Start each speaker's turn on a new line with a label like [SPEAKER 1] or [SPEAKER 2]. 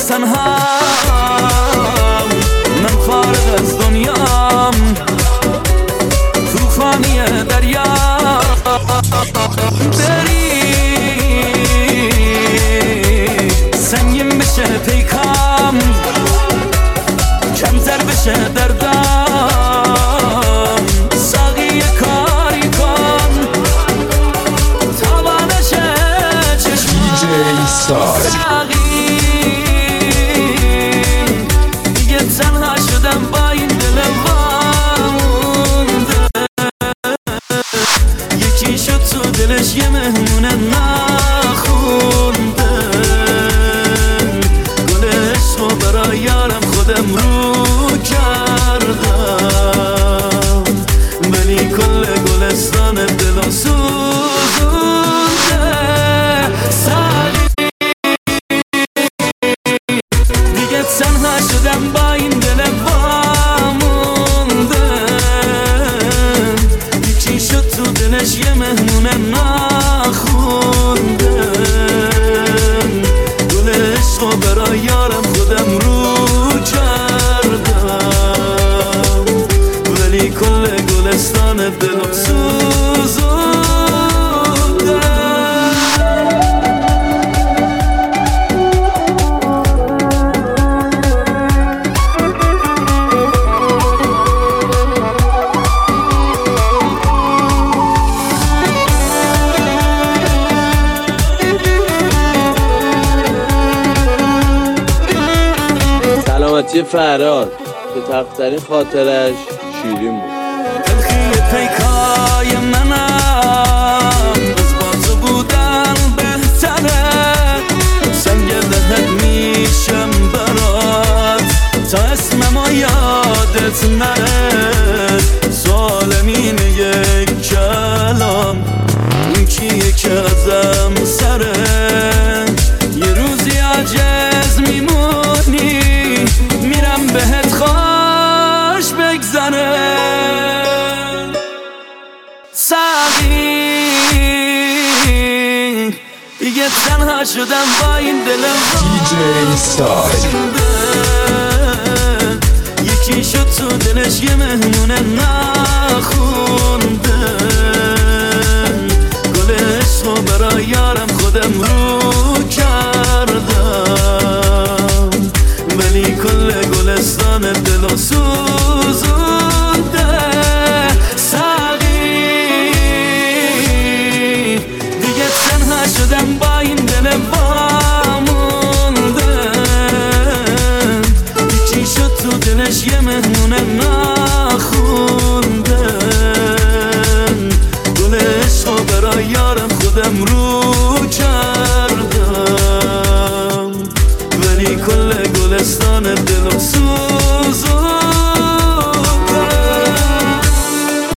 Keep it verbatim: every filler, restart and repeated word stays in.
[SPEAKER 1] تنهام، من فارغ از دنیام، توفانی دریا بری سنگین بشه پیکام، کمتر بشه دردام، ساقی کاری کن تا بانشه چشمام ساقی دیگه تنها شدم با این دل وامونده، یکی شد تو دلش یه مهمونه نخونده، گل عشقو برای یارم خودم رو کردم، ولی کل گلستان دلم سوزونده. ساقی دیگه تنها شدم با این دل وامونده، یکی شد تو دلش یه مهمونه نخونده، گل عشقو برای یارم خودم رو کردم، ولی کل گلستان دلم سوزونده.
[SPEAKER 2] سلامتی فراد که تخترین خاطرش شیرین بود.
[SPEAKER 1] تلخی پیکای منم از با تو بودن بهتره، سنگ دهت میشم برات تا اسممو یادت نره، ظالمین یک کلام این کیه که ازم سره، یه روزی عجز میمونی میرم بهت خوش بگذره. ساقی دیگه تنها شدم با این دلم وامونده، یکی شد تو دلش یه مهمونه نخونده، گل عشقو برای یارم خودم رو کردم، ولی کل گلستان دلم سوزونده. ساقی دیگه تنها شدم با این دل وامونده، یکی شد تو دلش یه مهمونه نخونده، گل عشقو برای یارم خودم رو کردم، ولی کل گلستان دلم سوزونده.